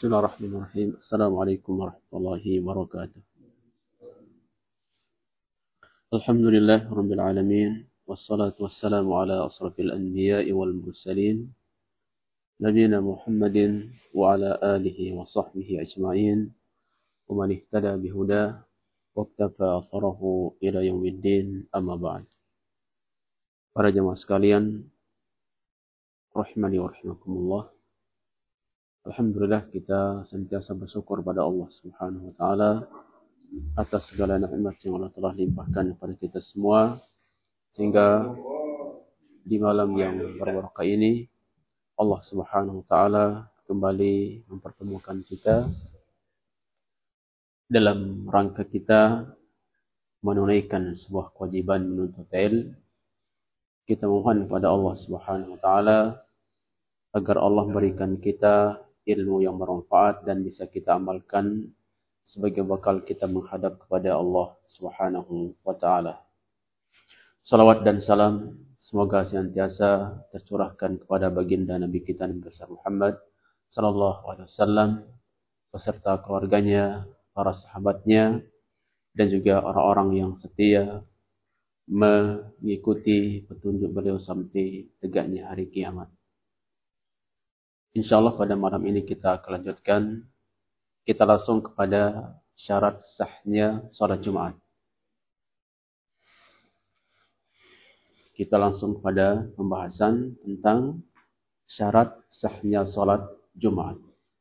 Bismillahirrahmanirrahim. Assalamualaikum warahmatullahi wabarakatuh. Alhamdulillah rabbil alamin. Wassalatu wassalamu ala asrafil anbiya'i wal mursalin. Nabiyina Muhammadin wa ala alihi wa sahbihi ajma'in. Wa man ihtada bihuda wa iktafa atharahu ila yaumiddin, amma ba'd. Para jemaah sekalian, rahimani wa rahimakumullah. Alhamdulillah, kita senantiasa bersyukur pada Allah Subhanahu wa taala atas segala nikmat yang Allah telah limpahkan kepada kita semua, sehingga di malam yang berbarakah ini Allah Subhanahu wa taala kembali mempertemukan kita dalam rangka kita menunaikan sebuah kewajiban menuntut ilmu. Kita mohon kepada Allah Subhanahu wa taala agar Allah berikan kita ilmu yang bermanfaat dan bisa kita amalkan sebagai bekal kita menghadap kepada Allah Subhanahu wa taala. Salawat dan salam semoga senantiasa tercurahkan kepada baginda Nabi kita Nabi besar Muhammad sallallahu alaihi wasallam beserta keluarganya, para sahabatnya, dan juga orang-orang yang setia mengikuti petunjuk beliau sampai tegaknya hari kiamat. InsyaAllah pada malam ini kita akan lanjutkan. Kita langsung kepada syarat sahnya salat Jumat. Kita langsung kepada pembahasan tentang syarat sahnya salat Jumat.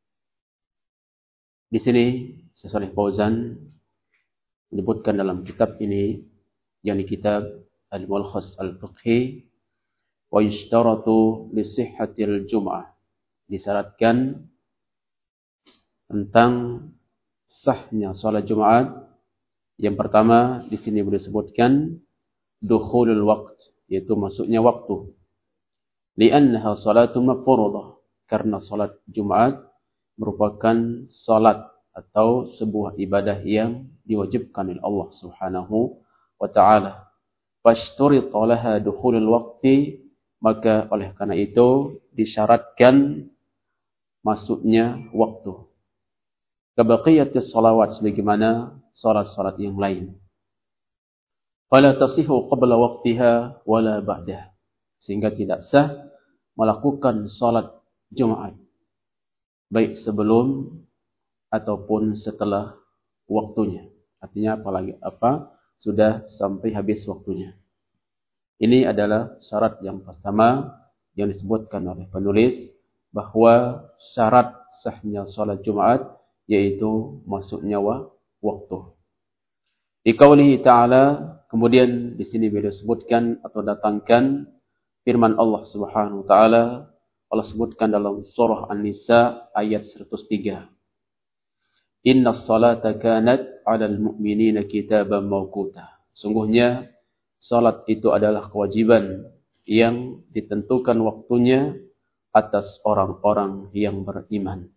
Di sini Syekh Shalih Fauzan menyebutkan dalam kitab ini, yakni kitab Al-Mulkhas Al-Fiqhi, wa yushtaratu li sihhatil Jum'ah. Disyaratkan tentang sahnya salat Jumat. Yang pertama di sini disebutkan dukhulul waqt, yaitu masuknya waktu. Li'annaha salatu mafruḍah, karena salat Jumat merupakan salat atau sebuah ibadah yang diwajibkan oleh Allah Subhanahu wa taala. Fashturita laha dukhulul waqti, maka oleh karena itu disyaratkan masuknya waktu. Kabaqiyatis salawat, sebagaimana salat-salat yang lain. Fala tasihu qabla waqtiha wala ba'dah, sehingga tidak sah melakukan salat Jumat baik sebelum ataupun setelah waktunya. Artinya apalagi sudah sampai habis waktunya. Ini adalah syarat yang pertama yang disebutkan oleh penulis, bahwa syarat sahnya salat Jumat yaitu masuknya waktu. Di qaulihi ta'ala, kemudian di sini beliau sebutkan atau datangkan firman Allah Subhanahu wa taala. Allah sebutkan dalam surah An-Nisa ayat 103. Innas salata kanat 'alal mu'minina kitaban mawquta. Sungguhnya salat itu adalah kewajiban yang ditentukan waktunya atas orang-orang yang beriman.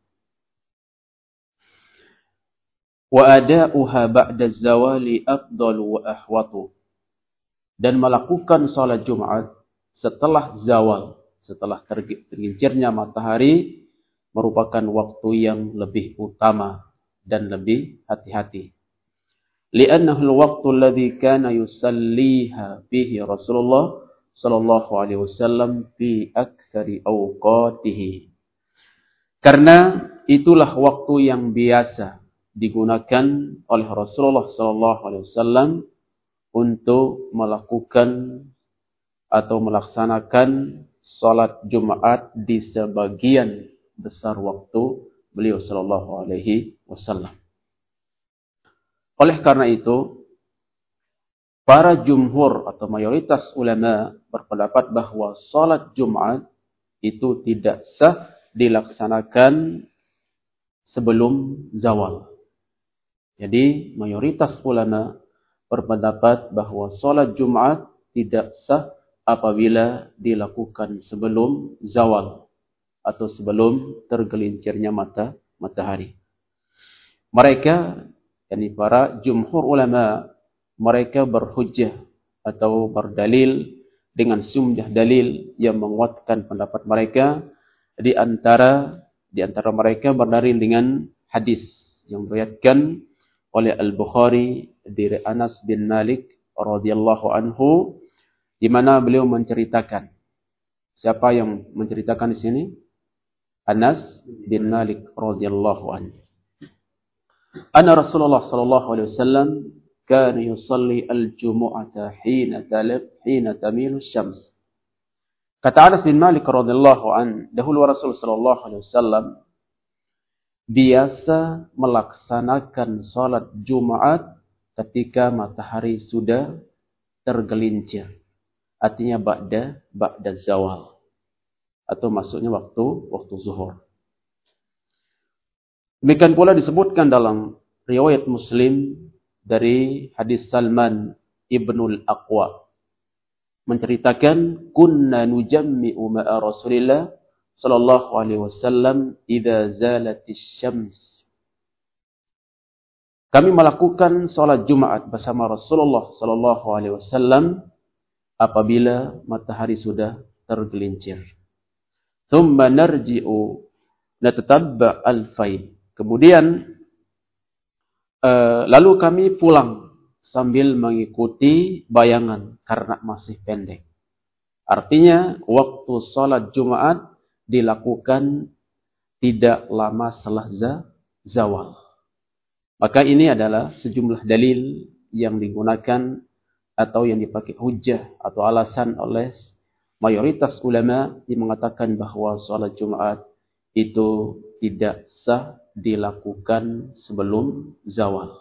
Wa ada'uha ba'da zawali afdalu wa ahwatu. Dan melakukan salat Jumat setelah zawal, setelah tergelincirnya matahari, merupakan waktu yang lebih utama dan lebih hati-hati. Li'annahu al-waqtu alladhi kana yusalliha fihi Rasulullah sallallahu alaihi wasallam fi aktsari awqatihi. Karena itulah waktu yang biasa digunakan oleh Rasulullah sallallahu alaihi wasallam untuk melakukan atau melaksanakan salat Jumat di sebagian besar waktu beliau sallallahu alaihi wasallam. Oleh karena itu, para jumhur atau mayoritas ulama berpendapat bahwa salat Jumat itu tidak sah dilaksanakan sebelum zawal. Jadi mayoritas ulama berpendapat bahwa salat Jumat tidak sah apabila dilakukan sebelum zawal atau sebelum tergelincirnya matahari. Mereka, yakni para jumhur ulama, mereka berhujjah atau berdalil dengan sumjah dalil yang menguatkan pendapat mereka. Di antara di antara mereka berdalil dengan hadis yang diriwayatkan oleh Al-Bukhari dari Anas bin Malik radhiyallahu anhu, di mana beliau menceritakan. Siapa yang menceritakan di sini? Anas bin Malik radhiyallahu anhu. Anna Rasulullah sallallahu alaihi wasallam kana yusalli al-jumu'ata hina tamilu syams. Kata Anas bin Malik radhiyallahu anhu, dahulu Rasul sallallahu alaihi wasallam biasa melaksanakan salat Jumat ketika matahari sudah tergelincir. Artinya ba'da zawal. Atau maksudnya waktu zuhur. Demikian pula disebutkan dalam riwayat Muslim dari hadis Salman ibnul Aqwa. Menceritakan, kunna nujammi'u ma'a Rasulillah sallallahu alaihi wasallam idza zalatis syams. Kami melakukan salat Jumat bersama Rasulullah sallallahu alaihi wasallam apabila matahari sudah tergelincir. Thumma narji'u natatabba al-faid. Kemudian lalu kami pulang sambil mengikuti bayangan karena masih pendek. Artinya waktu salat Jumat dilakukan tidak lama setelah zawal. Maka ini adalah sejumlah dalil yang digunakan atau yang dipakai hujjah atau alasan oleh mayoritas ulama yang mengatakan bahwa salat Jumat itu tidak sah dilakukan sebelum zawal.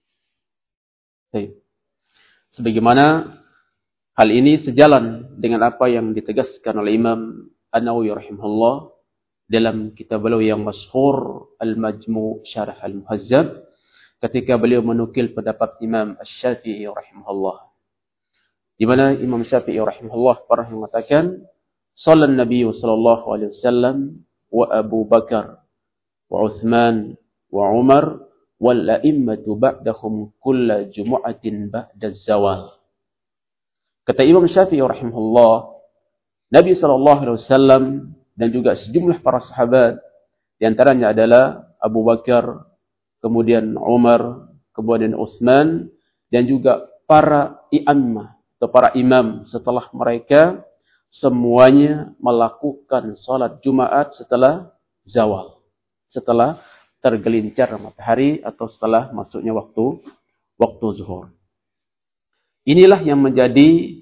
Baik. Sebagaimana hal ini sejalan dengan apa yang ditegaskan oleh Imam An-Nawawi rahimahullah dalam kitab beliau yang masyhur Al-Majmu' Syarah Al-Muhazzab, ketika beliau menukil pendapat Imam Asy-Syafi'i rahimahullah, di mana Imam Syafi'i rahimahullah pernah mengatakan, "Shallan Nabi sallallahu alaihi wasallam wa Abu Bakar wa Utsman wa Umar wal a'immatu ba'dahum kulla jumu'atin ba'da zawal." Kata Imam Syafi'i rahimahullah, Nabi sallallahu alaihi wasallam dan juga sejumlah para sahabat, di antaranya adalah Abu Bakar, kemudian Umar, kemudian Utsman, dan juga para i'immah atau para imam setelah mereka, semuanya melakukan salat Jumat setelah zawal, setelah tergelincir matahari atau setelah masuknya waktu zuhur. Inilah yang menjadi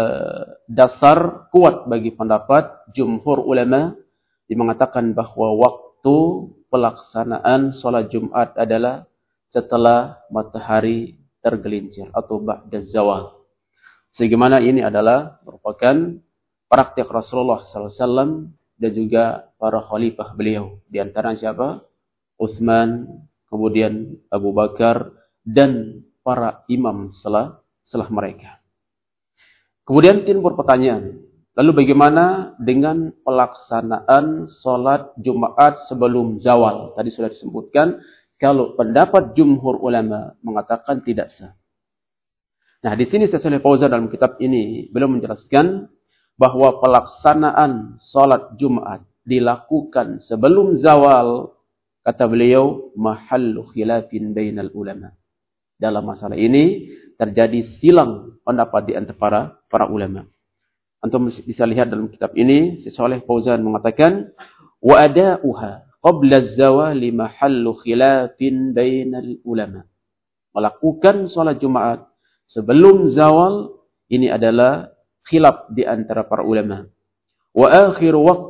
dasar kuat bagi pendapat jumhur ulama yang mengatakan bahwa waktu pelaksanaan salat Jumat adalah setelah matahari tergelincir atau ba'da zawal. Sebagaimana ini adalah merupakan praktik Rasulullah SAW dan juga para khalifah beliau. Di antara siapa? Utsman, kemudian Abu Bakar, dan para imam setelah mereka. Kemudian timbul pertanyaan, lalu bagaimana dengan pelaksanaan salat Jumat sebelum zawal? Tadi sudah disebutkan, kalau pendapat jumhur ulama mengatakan tidak sah. Nah, di sini Syekh Shalih Fauzan dalam kitab ini belum menjelaskan bahwa pelaksanaan salat Jumat dilakukan sebelum zawal, kata beliau, mahallu khilafin bainal ulama. Dalam masalah ini terjadi silang pendapat di antara para ulama. Antum bisa lihat dalam kitab ini, Syekh Shalih Fauzan mengatakan, wa ada'uha qabla az-zawali mahallu khilafin bainal ulama. Melakukan salat Jumat sebelum zawal ini adalah khilaf di antara para ulama. Wa akhir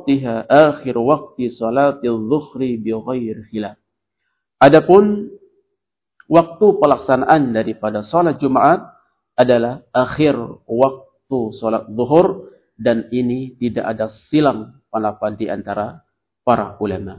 waqti salatil zuhri bi ghairi khilaf. Adapun waktu pelaksanaan daripada salat Jumat adalah akhir waktu salat zuhur, dan ini tidak ada silang pendapat di antara para ulama.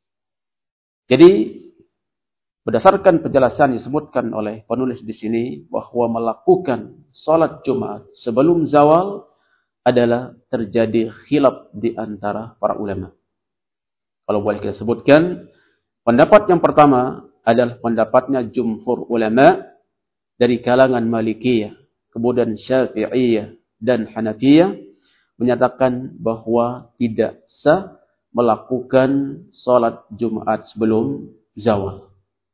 Jadi berdasarkan penjelasan disebutkan oleh penulis di sini bahwa melakukan salat Jumat sebelum zawal adalah terjadi khilaf di antara para ulama. Kalau boleh kita sebutkan, pendapat yang pertama adalah pendapatnya jumhur ulama dari kalangan Malikiyah, kemudian Syafi'iyah dan Hanafiyah, menyatakan bahwa tidak sah melakukan sholat Jumat sebelum zawal.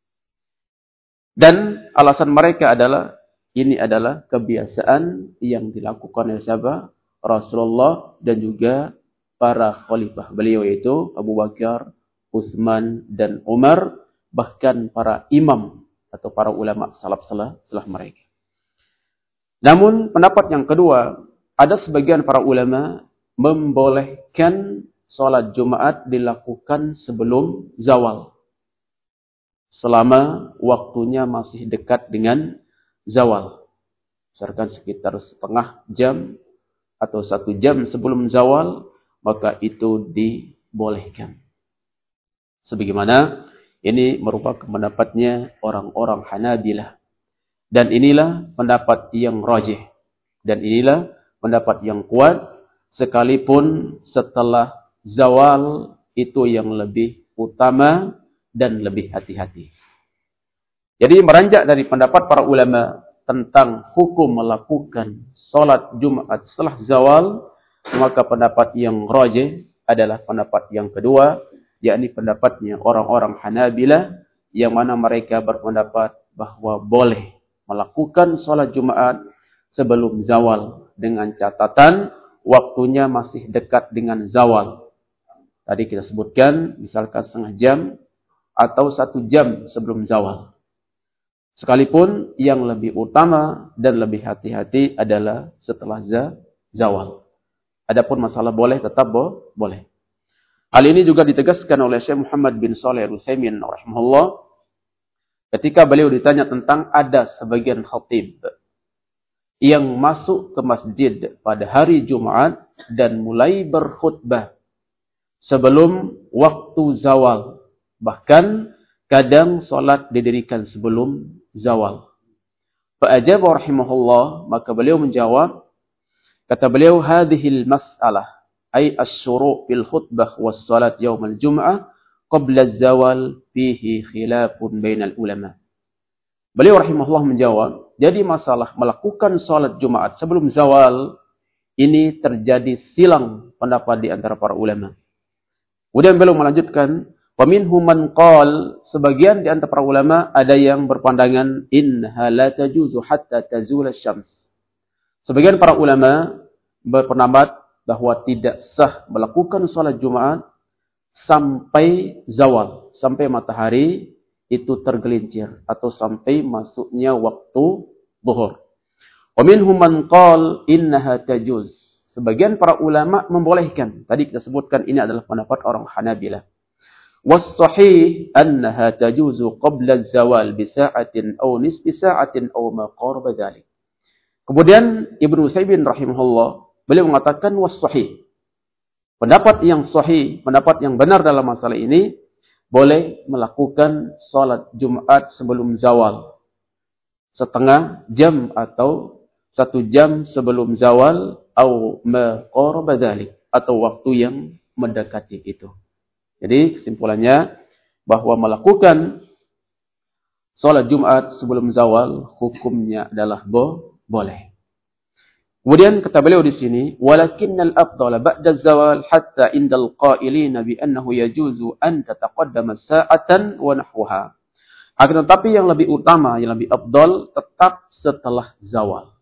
Dan alasan mereka adalah, ini adalah kebiasaan yang dilakukan oleh siapa? Rasulullah dan juga para khalifah beliau, yaitu Abu Bakar, Utsman, dan Umar, bahkan para imam atau para ulama salaf setelah mereka. Namun pendapat yang kedua, ada sebagian para ulama membolehkan sholat Jumat dilakukan sebelum zawal, selama waktunya masih dekat dengan zawal. Misalkan sekitar setengah jam atau 1 jam sebelum zawal, maka itu dibolehkan. Sebagaimana ini merupakan pendapatnya orang-orang Hanabilah. Dan inilah pendapat yang rajih. Dan inilah pendapat yang kuat, sekalipun setelah zawal itu yang lebih utama dan lebih hati-hati. Jadi meranjak dari pendapat para ulama tentang hukum melakukan sholat Jumat setelah zawal, maka pendapat yang rajih adalah pendapat yang kedua, yakni pendapatnya orang-orang Hanabilah, yang mana mereka berpendapat bahwa boleh melakukan sholat Jumat sebelum zawal dengan catatan waktunya masih dekat dengan zawal. Tadi kita sebutkan misalkan setengah jam atau 1 jam sebelum zawal. Sekalipun yang lebih utama dan lebih hati-hati adalah setelah zawal. Adapun masalah boleh, tetap boleh. Hal ini juga ditegaskan oleh Syekh Muhammad bin Shalih Al-Utsaimin rahimahullah ketika beliau ditanya tentang ada sebagian khatib yang masuk ke masjid pada hari Jumat dan mulai berkhutbah sebelum waktu zawal. Bahkan kadang solat didirikan sebelum zawal. Fa'ajaba rahimahullah, maka beliau menjawab, kata beliau, hadhil mas'alah, ay as-syuru' fil khutbah was salat yawmal jum'ah qabla az-zawal fihi khilafun bainal ulama. Beliau rahimahullah menjawab, jadi masalah melakukan salat Jumat sebelum zawal ini terjadi silang pendapat di antara para ulama. Kemudian beliau melanjutkan, wa minhum man qala, sebagian di antara para ulama ada yang berpandangan innaha la tajuzu hatta tazul asy-syams. Sebagian para ulama berpendapat bahwa tidak sah melakukan salat Jumat sampai zawal, sampai matahari itu tergelincir atau sampai masuknya waktu zuhur. Wa minhum man qala innaha tajuz. Sebagian para ulama membolehkan. Tadi kita sebutkan ini adalah pendapat orang Hanabilah. Was sahih annaha tajuzu qabla az-zawal bi sa'atin aw nisfi sa'atin aw ma qaraba dzalik. Kemudian Ibnu Utsaimin rahimahullah beliau mengatakan was sahih. Pendapat yang sahih, pendapat yang benar dalam masalah ini, boleh melakukan salat Jumat sebelum zawal. Setengah jam atau 1 jam sebelum zawal, atau ma qaraba dzalik, atau waktu yang mendekati itu. Jadi kesimpulannya bahwa melakukan salat Jumat sebelum zawal hukumnya adalah boleh. Kemudian kata beliau di sini, walakinnal afdhala ba'da az-zawal hatta indal qailina bi annahu yajuzu an tataqaddama sa'atan wa nahwaha. Akan tetapi yang lebih utama, yang lebih afdal tetap setelah zawal.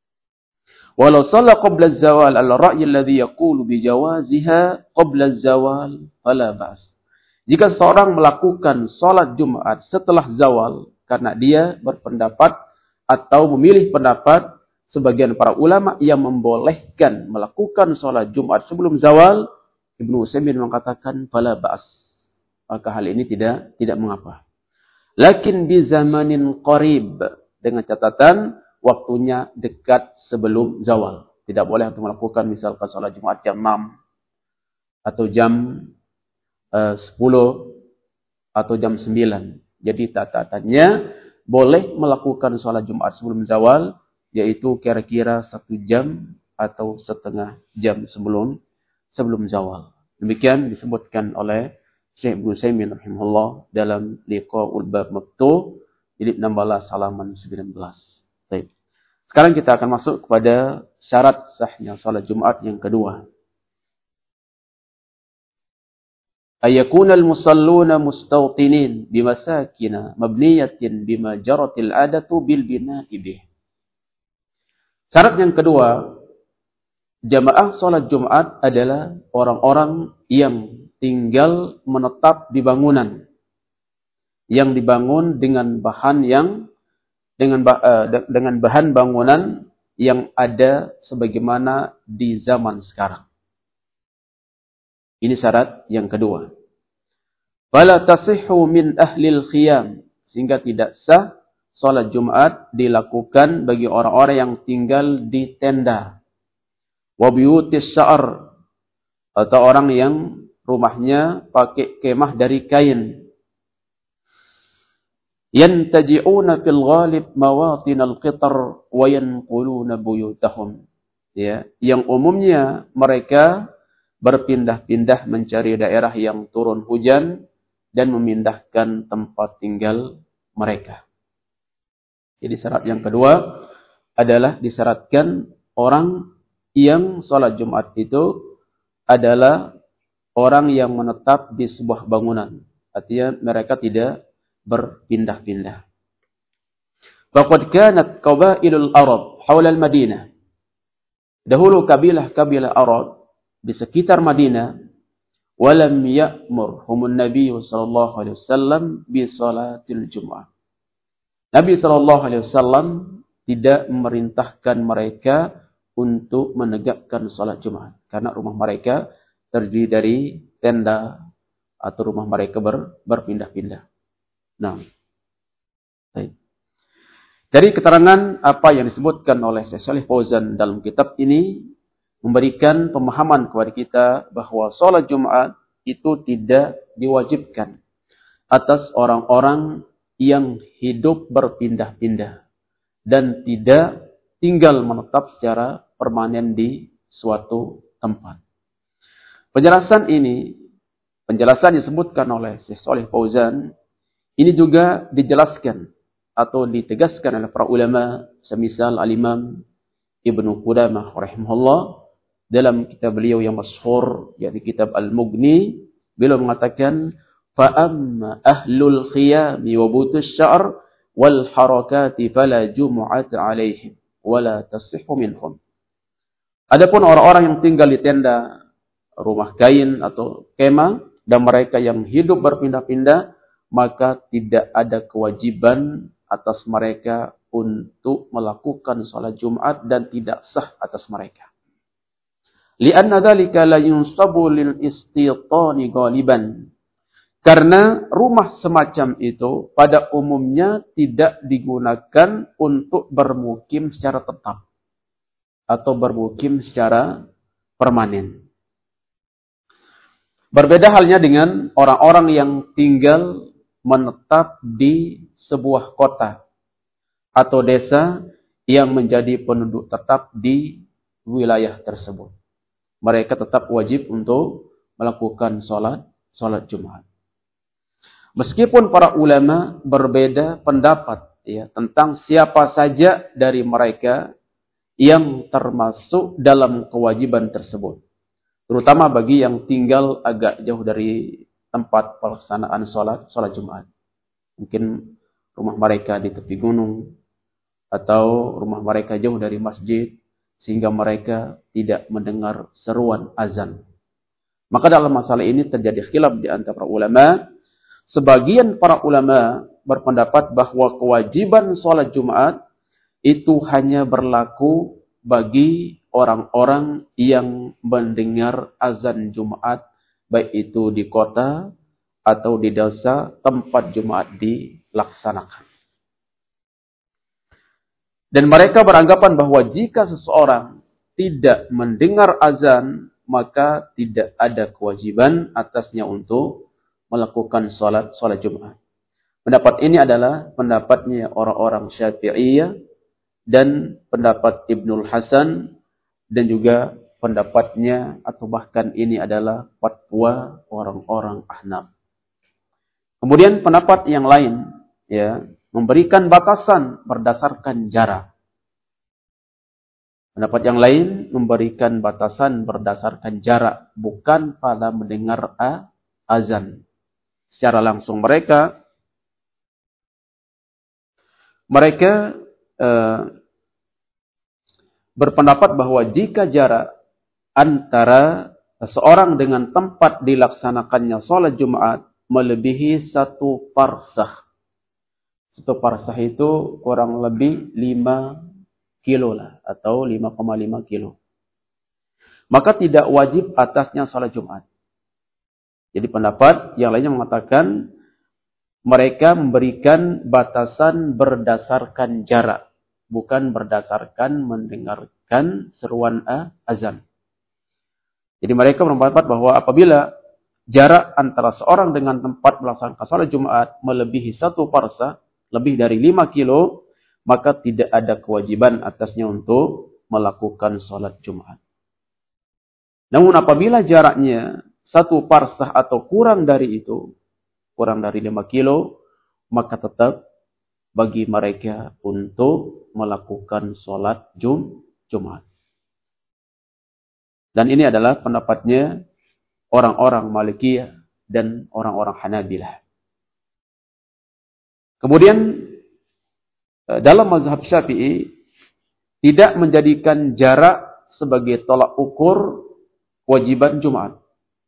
Walau shalla qabla az-zawal al-ra'y alladhi yaqulu bi jawaziha qabla az-zawal fala ba's. Jika seorang melakukan salat Jumat setelah zawal karena dia berpendapat atau memilih pendapat sebagian para ulama yang membolehkan melakukan salat Jumat sebelum zawal, Ibnu Utsaimin mengatakan fala ba's. Maka hal ini tidak mengapa. Lakin di zamanin qarib, dengan catatan waktunya dekat sebelum zawal. Tidak boleh untuk melakukan misalkan salat Jumat jam 6 atau jam 10 atau jam 9. Jadi catatannya boleh melakukan salat Jumat sebelum zawal, yaitu kira-kira 1 jam atau setengah jam sebelum zawal. Demikian disebutkan oleh Syekh Ibnu Utsaimin rahimahullah dalam Liqaul Bab Maktub jilid 16 halaman 19. Baik. Sekarang kita akan masuk kepada syarat sahnya salat Jumat yang kedua. ayakunal musalluna mustawtinin bimasakina mabniyatin bima jaratil adatu bil bina'i bih. Syarat yang kedua, jamaah salat Jumat adalah orang-orang yang tinggal menetap di bangunan yang dibangun dengan bahan bangunan yang ada sebagaimana di zaman sekarang. Ini syarat yang kedua. Fala tasihhu min ahlil khiyam, sehingga tidak sah salat Jumat dilakukan bagi orang-orang yang tinggal di tenda. Wa biyutis sya'ar, atau orang yang rumahnya pakai kemah dari kain. Yantaji'una fil ghalib mawatinal qitar wa yanquluna buyutahum. Ya, yang umumnya mereka berpindah-pindah mencari daerah yang turun hujan dan memindahkan tempat tinggal mereka. Jadi syarat yang kedua adalah disyaratkan orang yang sholat Jumat itu adalah orang yang menetap di sebuah bangunan. Artinya mereka tidak berpindah-pindah. Faqad kanat qabailul Arab haula al-Madinah. Dahulu kabilah-kabilah Arab di sekitar Madinah, walam ya'murhumun Nabi sallallahu alaihi wasallam bi salatil Jum'ah. Nabi sallallahu alaihi wasallam tidak memerintahkan mereka untuk menegakkan salat Jumat karena rumah mereka terdiri dari tenda atau rumah mereka berpindah-pindah. Nah, baik. Dari keterangan apa yang disebutkan oleh Syekh Shalih Fauzan dalam kitab ini memberikan pemahaman kepada kita bahwa salat Jumat itu tidak diwajibkan atas orang-orang yang hidup berpindah-pindah dan tidak tinggal menetap secara permanen di suatu tempat. Penjelasan disebutkan oleh Syekh Shalih Fauzan. Ini juga dijelaskan atau ditegaskan oleh para ulama semisal Al-Imam Ibnu Qudamah rahimahullah dalam kitab beliau yang masyhur yaitu kitab Al-Mughni. Beliau mengatakan fa amma ahlul khiyam wa butus sya'r wal harakati fala jumu'ata 'alaihim wala tasihhu minhum. Adapun orang-orang yang tinggal di tenda, rumah kain atau kemah dan mereka yang hidup berpindah-pindah, maka tidak ada kewajiban atas mereka untuk melakukan salat Jumat dan tidak sah atas mereka. Li'anna dzalika la yunsabu lil istitani ghaliban. Karena rumah semacam itu pada umumnya tidak digunakan untuk bermukim secara tetap atau bermukim secara permanen. Berbeda halnya dengan orang-orang yang tinggal menetap di sebuah kota atau desa yang menjadi penduduk tetap di wilayah tersebut. Mereka tetap wajib untuk melakukan salat Jumat. Meskipun para ulama berbeda pendapat tentang siapa saja dari mereka yang termasuk dalam kewajiban tersebut. Terutama bagi yang tinggal agak jauh dari tempat pelaksanaan salat Jumat. Mungkin rumah mereka di tepi gunung atau rumah mereka jauh dari masjid sehingga mereka tidak mendengar seruan azan. Maka dalam masalah ini terjadi khilaf di antara para ulama. Sebagian para ulama berpendapat bahwa kewajiban salat Jumat itu hanya berlaku bagi orang-orang yang mendengar azan Jumat, baik itu di kota atau di desa tempat Jumat dilaksanakan. Dan mereka beranggapan bahwa jika seseorang tidak mendengar azan, maka tidak ada kewajiban atasnya untuk melakukan salat Jumat. Pendapat ini adalah pendapatnya orang-orang Syafi'iyah dan pendapat Ibnul Hasan dan juga pendapatnya atau bahkan ini adalah fatwa orang-orang Ahnaf. Kemudian pendapat yang lain memberikan batasan berdasarkan jarak. Pendapat yang lain memberikan batasan berdasarkan jarak, bukan pada mendengar azan. Secara langsung mereka berpendapat bahwa jika jarak antara seseorang dengan tempat dilaksanakannya sholat Jumat melebihi 1 parsah. 1 parsah itu kurang lebih 5 kilo lah, atau 5,5 kilo. Maka tidak wajib atasnya sholat Jumat. Jadi pendapat yang lainnya mengatakan mereka memberikan batasan berdasarkan jarak, bukan berdasarkan mendengarkan seruan azan. Jadi mereka berpendapat bahwa apabila jarak antara seorang dengan tempat melaksanakan salat Jumat melebihi 1 parsah, lebih dari 5 kilo, maka tidak ada kewajiban atasnya untuk melakukan salat Jumat. Namun apabila jaraknya 1 parsah atau kurang dari itu, kurang dari 5 kilo, maka tetap bagi mereka untuk melakukan salat Jumat. Dan ini adalah pendapatnya orang-orang Malikiyah dan orang-orang Hanabilah. Kemudian dalam mazhab Syafi'i tidak menjadikan jarak sebagai tolak ukur kewajiban Jumat.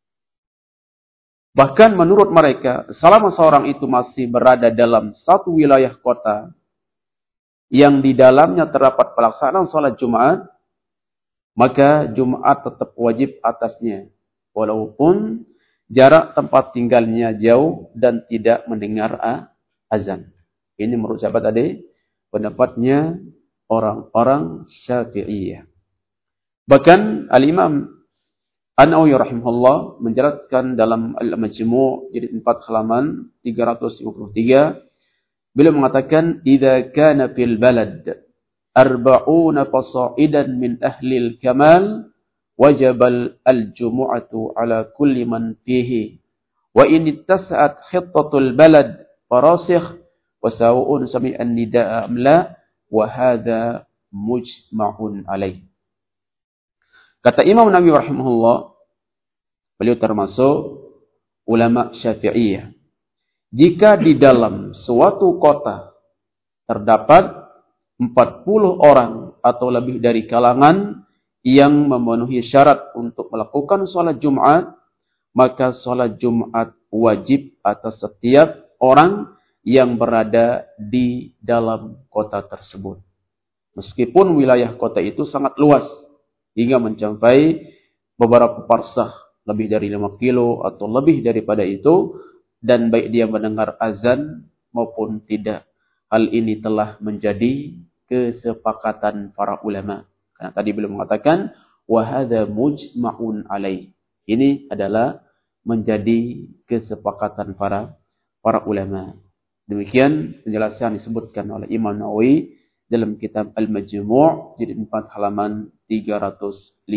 Bahkan menurut mereka, selama seorang itu masih berada dalam satu wilayah kota yang di dalamnya terdapat pelaksanaan salat Jumat, maka Jumat tetap wajib atasnya, walaupun jarak tempat tinggalnya jauh dan tidak mendengar azan. Ini menurut sahabat tadi pendapatnya orang-orang Syafi'iyah. Bahkan Al-Imam An-Nawawi rahimahullah menjelaskan dalam Al-Majmu' jilid 4 halaman 353, beliau mengatakan idza kana fil balad 40 fasa'idan min ahli al-kamal wajib al-jumu'atu ala kulli man fihi wa in ittasa'at khittatul balad farasikh wa sawa'un sami'an nida'a am la wa hadha mujma'un alaih. Kata Imam Nawawi rahimahullah, beliau termasuk ulama Syafi'iyah. Jika di dalam suatu kota terdapat 40 orang atau lebih dari kalangan yang memenuhi syarat untuk melakukan sholat Jumat, maka sholat Jumat wajib atas setiap orang yang berada di dalam kota tersebut. Meskipun wilayah kota itu sangat luas, hingga mencapai beberapa parsah, lebih dari 5 kilo atau lebih daripada itu, dan baik dia mendengar azan maupun tidak. Hal ini telah menjadi kesepakatan para ulama. Karena tadi beliau mengatakan wa hadza mujma'un alaih. Ini adalah menjadi kesepakatan para ulama. Demikian penjelasan disebutkan oleh Imam Nawawi dalam kitab Al-Majmu' jilid 4 halaman 353.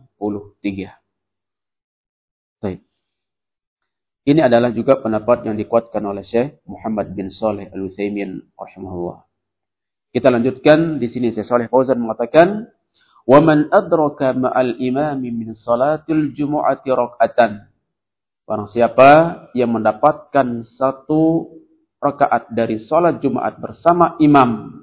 Baik. Ini adalah juga pendapat yang dikuatkan oleh Syekh Muhammad bin Shalih Al-Utsaimin rahimahullah. Kita lanjutkan di sini Syekh Shalih Fauzan mengatakan, "Wa man adraka ma'al imami min salatil jumu'ati rak'atan." Barang siapa yang mendapatkan 1 rakaat dari salat Jumat bersama imam,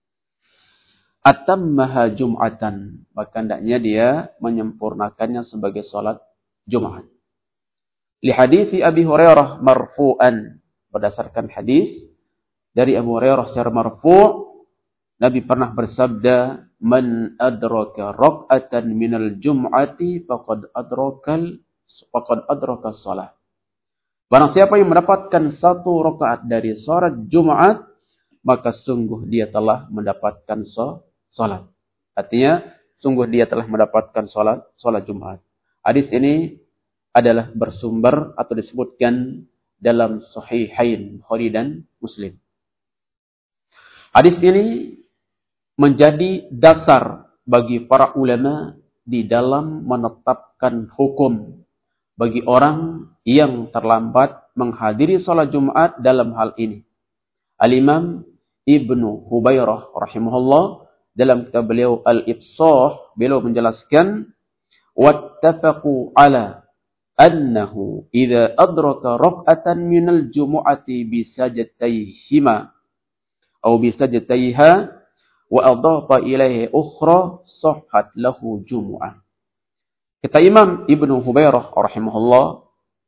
atammaha jum'atan, maka hendaknya dia menyempurnakannya sebagai salat Jumat. Li hadithi Abi Hurairah marfu'an, berdasarkan hadis dari Abu Hurairah secara marfu', Nabi pernah bersabda, "Man adraka rak'atan minal jum'ati faqad adraka shalah." Barang siapa yang mendapatkan 1 rakaat dari salat Jumat, maka sungguh dia telah mendapatkan salat. Artinya, sungguh dia telah mendapatkan salat Jumat. Hadis ini adalah bersumber atau disebutkan dalam Sahihain Bukhari dan Muslim. Hadis ini menjadi dasar bagi para ulama di dalam menetapkan hukum bagi orang yang terlambat menghadiri salat Jumat dalam hal ini. Al-Imam Ibnu Hubairah rahimahullah dalam kitab beliau Al-Ifsah, beliau menjelaskan wattafaqu ala annahu idza adraka rak'atan minal jumu'ati bisajdatayhima aw bisajdatayha wa adhafa ilaihi ukhra sahhat lahu jumu'ah. Kata Imam Ibnu Hubairah rahimahullah,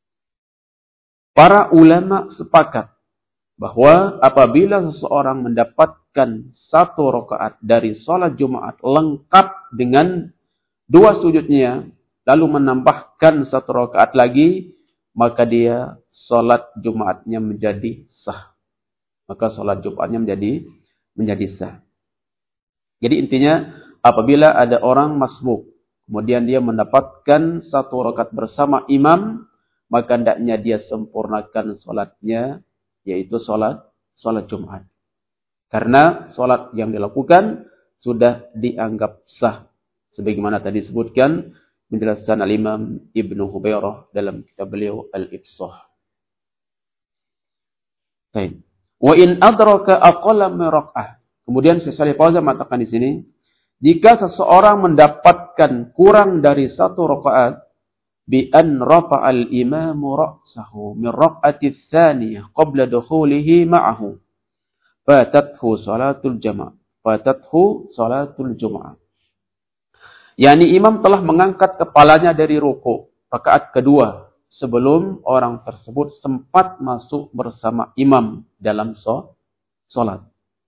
para ulama sepakat bahwa apabila seseorang mendapatkan satu rakaat dari salat Jumat lengkap dengan dua sujudnya, lalu menambahkan satu rakaat lagi, maka dia salat Jumatnya menjadi sah. Maka salat Jumatnya menjadi sah. Jadi intinya, apabila ada orang masbuk, kemudian dia mendapatkan satu rakaat bersama imam, maka hendaknya dia sempurnakan salatnya, yaitu salat Jumat. Karena salat yang dilakukan sudah dianggap sah. Sebagaimana tadi disebutkan penjelasan Al-Imam Ibnu Hubairah dalam kitab beliau Al-Ibsah. Baik. Wa in adraka aqalla min rak'ah. Kemudian Syekh Shalih Fauzan mengatakan di sini, jika seseorang mendapatkan kurang dari satu rakaat, bi an rafa'al imamu ra'sahu min rak'ati tsaniyah qabla dukhulihi ma'ahu fatathu salatul jamaah. Yani imam telah mengangkat kepalanya dari ruku rakaat kedua sebelum orang tersebut sempat masuk bersama imam dalam salat.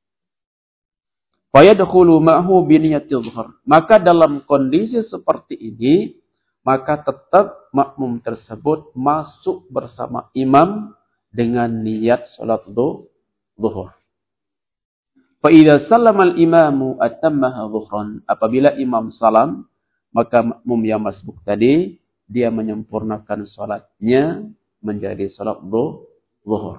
Fayadkhulu ma'ahu bi niyatil dhuhr. Maka dalam kondisi seperti ini, maka tetap makmum tersebut masuk bersama imam dengan niat salat zuhur. Fa idza sallama al-imamu atammaha dhuhran. Apabila imam salam, maka makmum yang masbuk tadi dia menyempurnakan salatnya menjadi salat zuhur.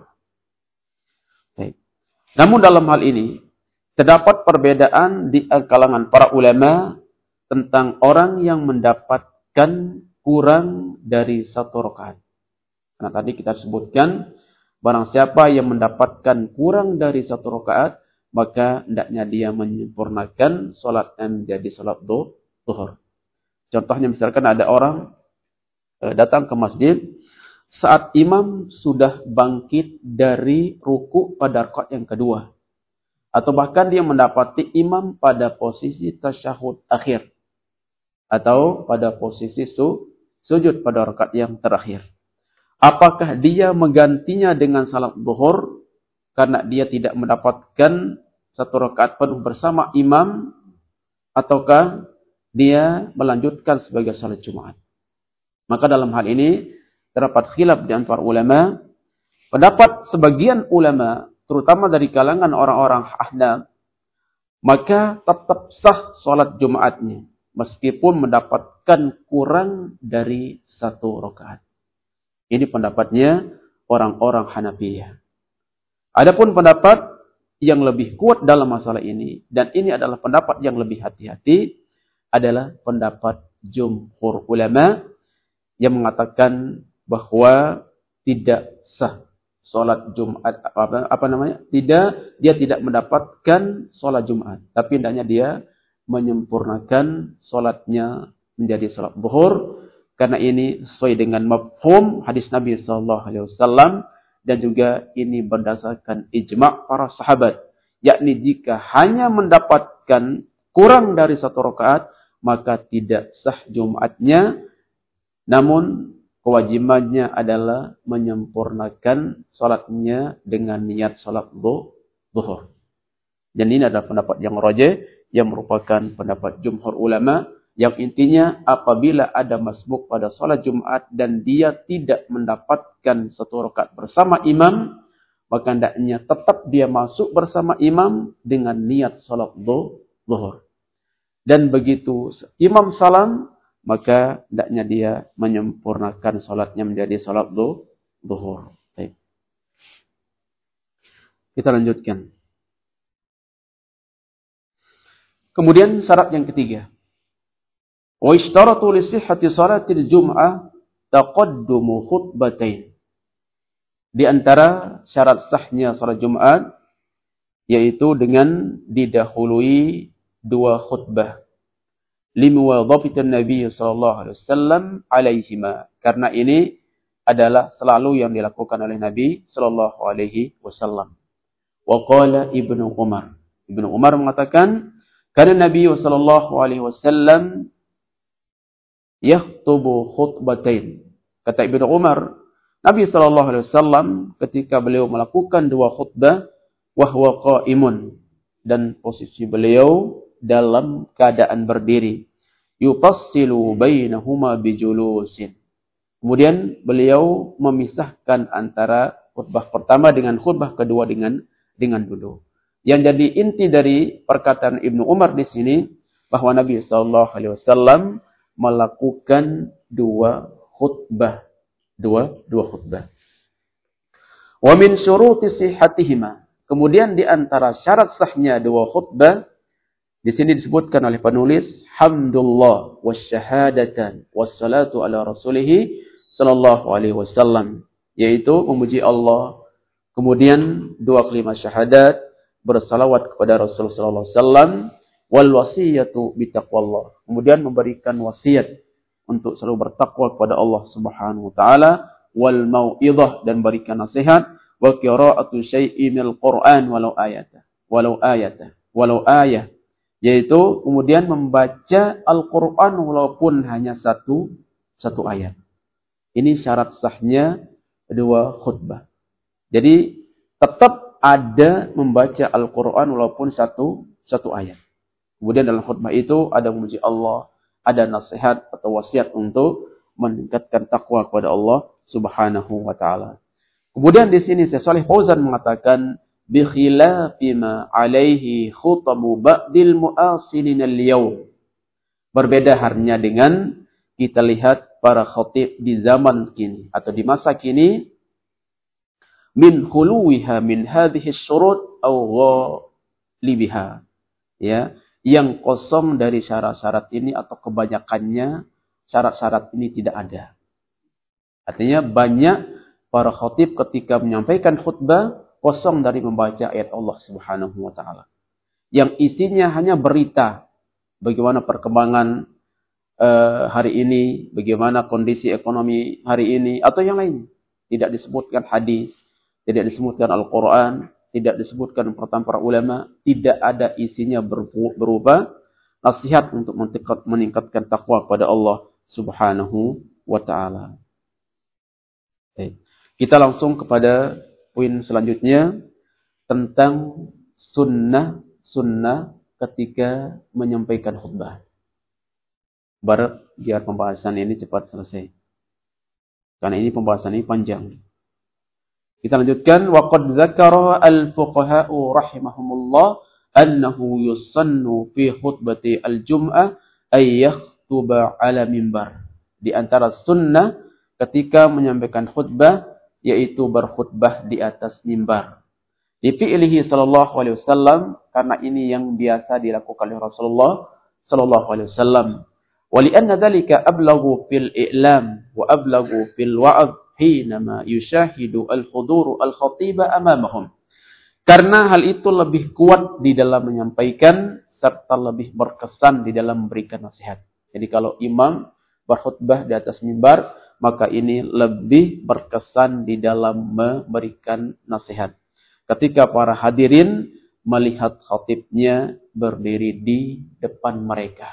Baik. Namun dalam hal ini terdapat perbedaan di kalangan para ulama tentang orang yang mendapatkan kurang dari satu rakaat. Karena tadi kita sebutkan, barang siapa yang mendapatkan kurang dari satu rakaat, maka hendaknya dia menyempurnakan salatnya menjadi salat zuhur. Contohnya misalkan ada orang datang ke masjid saat imam sudah bangkit dari ruku pada rakaat yang kedua. Atau bahkan dia mendapati imam pada posisi tasyahud akhir. Atau pada posisi sujud pada rakaat yang terakhir. Apakah dia menggantinya dengan salat zuhur karena dia tidak mendapatkan satu rakaat penuh bersama imam, ataukah dia melanjutkan sebagai salat Jumat? Maka dalam hal ini terdapat khilaf di antara ulama. Pendapat sebagian ulama, terutama dari kalangan orang-orang Ahnaf, maka tetap sah salat Jumatnya meskipun mendapatkan kurang dari satu rakaat. Ini pendapatnya orang-orang Hanafiyah. Adapun pendapat yang lebih kuat dalam masalah ini, dan ini adalah pendapat yang lebih hati-hati, adalah pendapat jumhur ulama yang mengatakan bahwa tidak sah salat Jumat, dia tidak mendapatkan salat Jumat, tapi hendaknya dia menyempurnakan salatnya menjadi salat zuhur, karena ini sesuai dengan mafhum hadis Nabi SAW. Dan juga ini berdasarkan ijma' para sahabat. Yakni jika hanya mendapatkan kurang dari satu rakaat, maka tidak sah Jumatnya. Namun kewajibannya adalah menyempurnakan salatnya dengan niat salat zuhur. Dan ini adalah pendapat yang rajih, yang merupakan pendapat jumhur ulama. Yang intinya apabila ada masbuk pada salat Jumat dan dia tidak mendapatkan satu rakaat bersama imam, maka hendaknya tetap dia masuk bersama imam dengan niat salat zuhur. Dan begitu imam salam, maka hendaknya dia menyempurnakan salatnya menjadi salat zuhur. Baik. Kita lanjutkan. Kemudian syarat yang ketiga. Wa ishtaratu li sihhati salatil jum'ah taqaddumu khutbatain. Di antara syarat sahnya salat Jumat yaitu dengan didahului dua khutbah. limuwadhafatin Nabi sallallahu alaihi wasallam alaihima. Karena ini adalah selalu yang dilakukan oleh Nabi sallallahu alaihi wasallam. Wa qala Ibnu Umar. Ibnu Umar mengatakan, karena Nabi sallallahu alaihi wasallam yaktubu khutbatain. Kata Ibnu Umar, Nabi sallallahu alaihi wasallam ketika beliau melakukan dua khutbah, wa huwa qaimun, dan posisi beliau dalam keadaan berdiri. Yufassilu bainahuma bijulusin. Kemudian beliau memisahkan antara khutbah pertama dengan khutbah kedua dengan duduk. Yang jadi inti dari perkataan Ibnu Umar di sini bahwa Nabi sallallahu alaihi wasallam melakukan dua khutbah. Wa min syuruti sihhatihima. Kemudian di antara syarat sahnya dua khutbah di sini disebutkan oleh penulis hamdulillah wasyahadatan wassalatu ala rasulih sallallahu alaihi wasallam, yaitu memuji Allah, kemudian dua kalimat syahadat, bersalawat kepada Rasul sallallahu alaihi wasallam, wal wasiyatu bitaqwallah, kemudian memberikan wasiat untuk selalu bertakwa kepada Allah Subhanahu wa taala, wal mau'izah, dan berikan nasihat, wa qira'atu syai'in minal Qur'an walau ayah, yaitu kemudian membaca Al-Qur'an walaupun hanya satu ayat. Ini syarat sahnya dua khutbah. Jadi tetap ada membaca Al-Qur'an walaupun satu ayat. Kemudian dalam khutbah itu ada memuji Allah, ada nasihat atau wasiat untuk meningkatkan takwa kepada Allah Subhanahu wa taala. Kemudian di sini Syekh Shalih Fauzan mengatakan bi khilafi ma alaihi khutabu ba'dil mu'asirin al-yawm. Berbeda halnya dengan kita lihat para khatib di zaman kini atau di masa kini, min khuluwiha min hadhihi syurut aw ghalibiha, ya, yang kosong dari syarat-syarat ini atau kebanyakannya syarat-syarat ini tidak ada. Artinya banyak para khatib ketika menyampaikan khutbah kosong dari membaca ayat Allah Subhanahu wa taala. Yang isinya hanya berita bagaimana perkembangan hari ini, bagaimana kondisi ekonomi hari ini atau yang lainnya. Tidak disebutkan hadis, tidak disebutkan Al-Qur'an, tidak disebutkan perkataan para ulama, tidak ada isinya berupa nasihat untuk meningkatkan takwa kepada Allah Subhanahu wa taala. Kita langsung kepada poin selanjutnya tentang sunnah ketika menyampaikan khutbah. Biar pembahasan ini cepat selesai. Karena ini pembahasan ini panjang. Kita lanjutkan, wa qad dzakara al-fuqaha'u rahimahumullah annahu yusannu fi khutbati al-jum'ah ay yakhtuba 'ala mimbar. Di antara sunnah ketika menyampaikan khutbah yaitu berkhutbah di atas mimbar. Di fi'lihi sallallahu alaihi wasallam, karena ini yang biasa dilakukan oleh Rasulullah sallallahu alaihi wasallam. Wa li'anna dzalika ablaghu fil i'lam wa ablaghu fil wa'd hinama yushahidu al-huduru al-khatiba amamahum. Karena hal itu lebih kuat di dalam menyampaikan serta lebih berkesan di dalam memberikan nasihat. Jadi kalau imam berkhutbah di atas mimbar, maka ini lebih berkesan di dalam memberikan nasihat. Ketika para hadirin melihat khatibnya berdiri di depan mereka.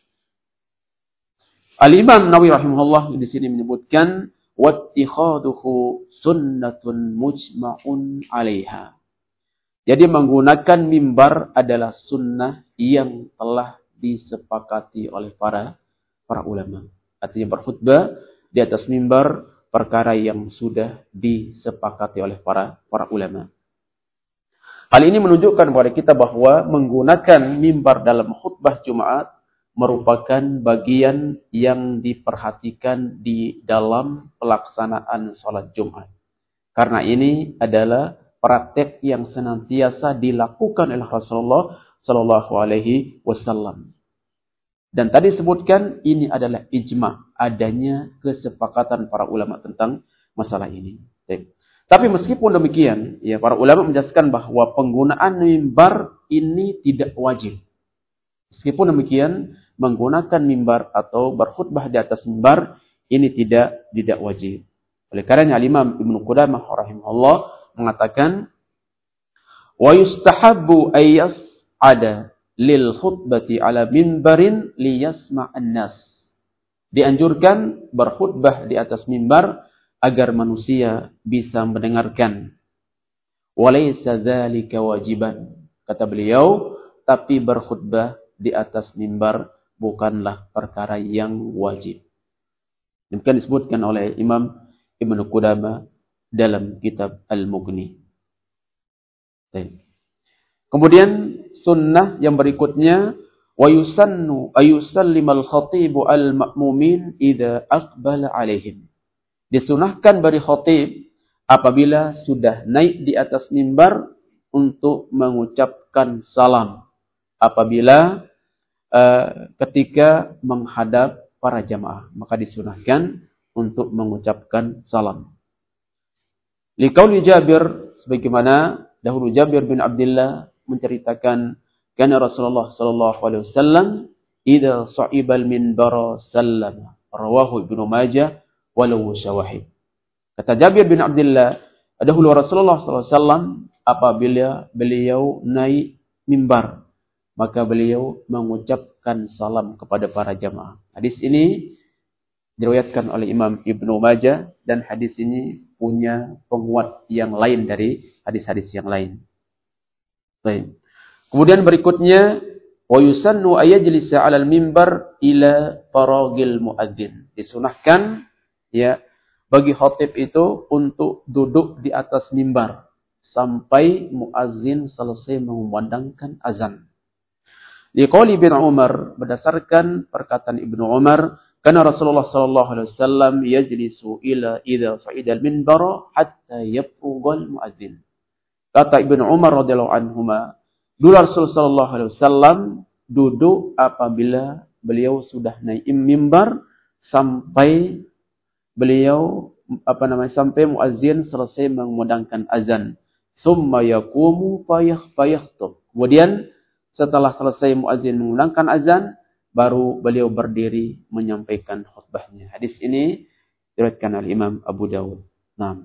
Al-Imam Nawawi rahimahullah di sini menyebutkan wattikhaduhu sunnatun mujma'un 'alaiha. Jadi menggunakan mimbar adalah sunnah yang telah disepakati oleh para ulama. Artinya berkhutbah di atas mimbar perkara yang sudah disepakati oleh para ulama. Hal ini menunjukkan kepada kita bahwa menggunakan mimbar dalam khutbah Jumat merupakan bagian yang diperhatikan di dalam pelaksanaan sholat Jumat. Karena ini adalah praktek yang senantiasa dilakukan oleh Rasulullah Sallallahu Alaihi Wasallam. Dan tadi disebutkan ini adalah ijma, adanya kesepakatan para ulama tentang masalah ini. Tapi meskipun demikian, ya para ulama menjelaskan bahwa penggunaan mimbar ini tidak wajib. Meskipun demikian, menggunakan mimbar atau berkhutbah di atas mimbar ini tidak wajib. Oleh karena Imam Ibnu Qudamah rahimahullah mengatakan wa yustahabbu ayyas ada lil khutbati ala mimbarin liyasma'an nas. Dianjurkan berkhutbah di atas mimbar agar manusia bisa mendengarkan. Walaysa dzalika wajiban. Kata beliau, tapi berkhutbah di atas mimbar bukanlah perkara yang wajib. Demikian disebutkan oleh Imam Ibnu Qudamah dalam kitab Al-Mughni. Kemudian sunnah yang berikutnya wa yusannu ayusallimal khatibu al-ma'mumin idza aqbala alaihim. Disunahkan bagi khatib apabila sudah naik di atas mimbar untuk mengucapkan salam apabila ketika menghadap para jamaah, maka disunahkan untuk mengucapkan salam. Liqauli Jabir, sebagaimana dahulu Jabir bin Abdullah menceritakan kana Rasulullah sallallahu alaihi wasallam idza sa'ibal minbar sallama, rawahu Ibnu Majah walau syawahid. Kata Jabir bin Abdullah, dahulu Rasulullah sallallahu alaihi wasallam apabila beliau naik mimbar, maka beliau mengucapkan salam kepada para jamaah. Hadis ini diriwayatkan oleh Imam Ibnu Majah dan hadis ini punya penguat yang lain dari hadis-hadis yang lain. Baik. Kemudian berikutnya wa yusannu ayajlisa 'alal mimbar ila faragil muadzin. Disunahkan ya bagi khatib itu untuk duduk di atas mimbar sampai muadzin selesai mengumandangkan azan. Liqauli bin Umar, berdasarkan perkataan Ibnu Umar, karena Rasulullah sallallahu alaihi wasallam yajlisu ila idza sa'idal minbar hatta yafrugal muadzin. Kata Ibnu Umar radhiyallahu anhuma, dulu Rasulullah sallallahu alaihi wasallam duduk apabila beliau sudah naik mimbar sampai beliau sampai muadzin selesai mengumandangkan azan. Tsumma yaqumu fayahtub. Kemudian setelah selesai muadzin mengumandangkan azan, baru beliau berdiri menyampaikan khutbahnya. Hadis ini diriwayatkan oleh Imam Abu Dawud. Nah.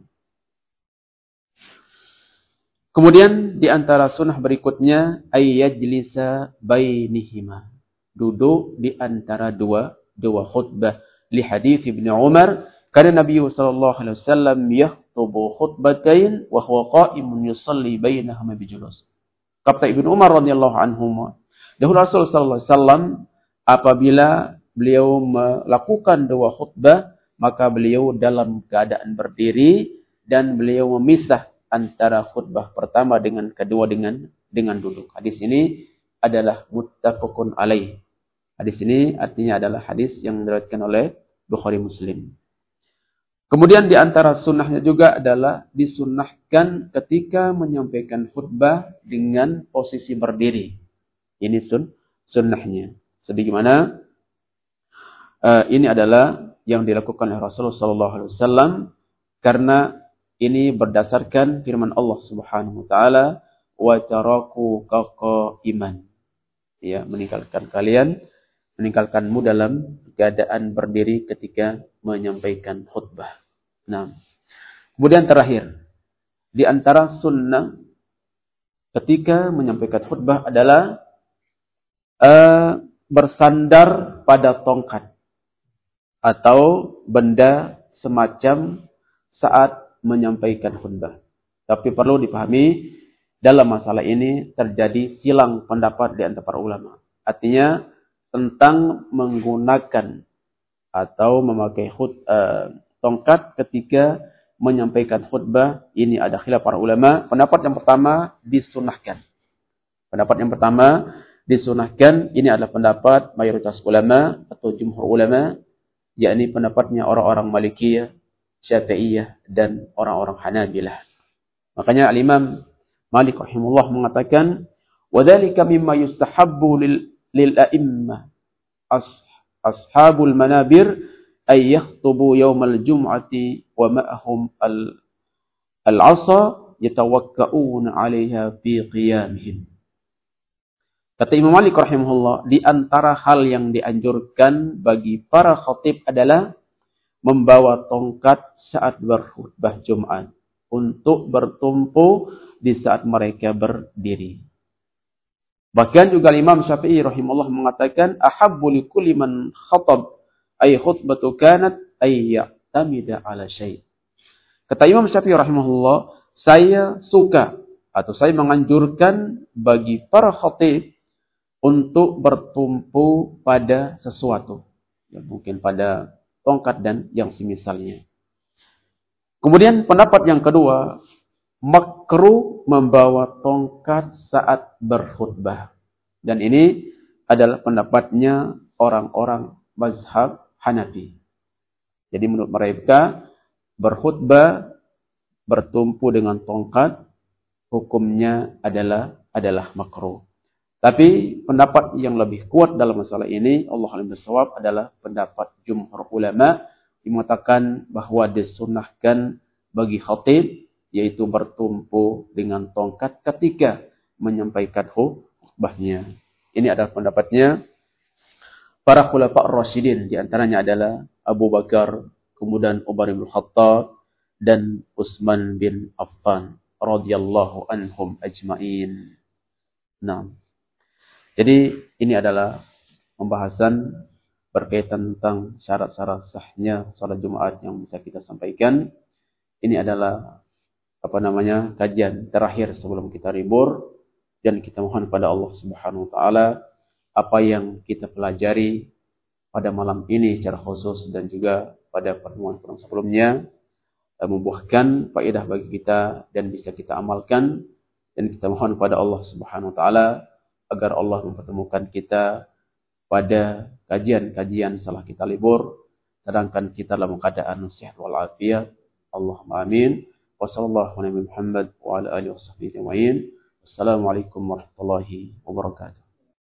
Kemudian di antara sunnah berikutnya ayyajlisa bainihima. Duduk di antara dua khutbah. Li hadits Ibnu Umar, karena Nabi sallallahu alaihi wasallam yakhutubu khutbatain wa huwa qa'imun yusalli bainahuma bijulus. Kata Ibnu Umar radhiyallahu anhu, dahulu Rasulullah sallallahu alaihi wasallam apabila beliau melakukan dua khutbah, maka beliau dalam keadaan berdiri dan beliau memisah antara khutbah pertama dengan kedua dengan duduk. Hadis ini adalah muttafaqun alaih. Hadis ini artinya adalah hadis yang diriwayatkan oleh Bukhari Muslim. Kemudian di antara sunnahnya juga adalah disunnahkan ketika menyampaikan khutbah dengan posisi berdiri. Ini sunnahnya. Sebagaimana ini adalah yang dilakukan oleh Rasulullah sallallahu alaihi wasallam karena ini berdasarkan firman Allah Subhanahu wa taala wa taraku qa'iman. Ya, meninggalkanmu dalam keadaan berdiri ketika menyampaikan khutbah. Nah, kemudian terakhir, di antara sunnah ketika menyampaikan khutbah adalah bersandar pada tongkat atau benda semacam saat menyampaikan khutbah. Tapi perlu dipahami dalam masalah ini terjadi silang pendapat di antara para ulama. Artinya tentang menggunakan atau memakai tongkat ketika menyampaikan khutbah, ini ada khilaf para ulama. Pendapat yang pertama disunahkan. Ini adalah pendapat mayoritas ulama atau jumhur ulama, yakni pendapatnya orang-orang Malikiyah, Syafi'iyah dan orang-orang Hanabilah. Makanya Al-Imam Malik rahimahullah mengatakan, "Wa dzalika mimma yustahabbu lil a'immah ashabul manabir ay yakhtubu yaumal jum'ati wa ma'ahum al-'asa yatawakka'una 'alayha fi qiyamihim." Kata Imam Malik rahimahullah, di antara hal yang dianjurkan bagi para khatib adalah membawa tongkat saat berkhutbah Jumat untuk bertumpu di saat mereka berdiri. Bahkan juga Imam Syafi'i rahimahullah mengatakan, ahabbu likulli man khatab ay khutbatu kanat ay ya'tamida ala syai'. Kata Imam Syafi'i rahimahullah, saya suka atau saya menganjurkan bagi para khatib untuk bertumpu pada sesuatu. Ya, mungkin pada tongkat dan yang semisalnya. Kemudian pendapat yang kedua, makruh membawa tongkat saat berkhutbah. Dan ini adalah pendapatnya orang-orang mazhab Hanafi. Jadi menurut mereka, berkhutbah bertumpu dengan tongkat, hukumnya adalah makruh. Tapi pendapat yang lebih kuat dalam masalah ini, Allah alim bisawab, adalah pendapat jumhur ulama yang mengatakan bahwa disunahkan bagi khatib, yaitu bertumpu dengan tongkat ketika menyampaikan khutbahnya. Ini adalah pendapatnya para khulafa ar-rasyidin, di antaranya adalah Abu Bakar, kemudian Umar bin Khattab dan Utsman bin Affan radhiyallahu anhum ajma'in. Nah, jadi ini adalah pembahasan berkaitan tentang syarat-syarat sahnya salat Jumat yang bisa kita sampaikan. Ini adalah kajian terakhir sebelum kita libur, dan kita mohon pada Allah Subhanahu wa taala apa yang kita pelajari pada malam ini secara khusus dan juga pada pertemuan-pertemuan sebelumnya membuahkan faedah bagi kita dan bisa kita amalkan, dan kita mohon pada Allah Subhanahu wa taala agar Allah mempertemukan kita pada kajian-kajian setelah kita libur, sedangkan kita dalam keadaan sehat walafiat. Allahumma amin. Wassallallahu ala Muhammad wa ala alihi washabbihi ajma'in. Assalamualaikum warahmatullahi wabarakatuh.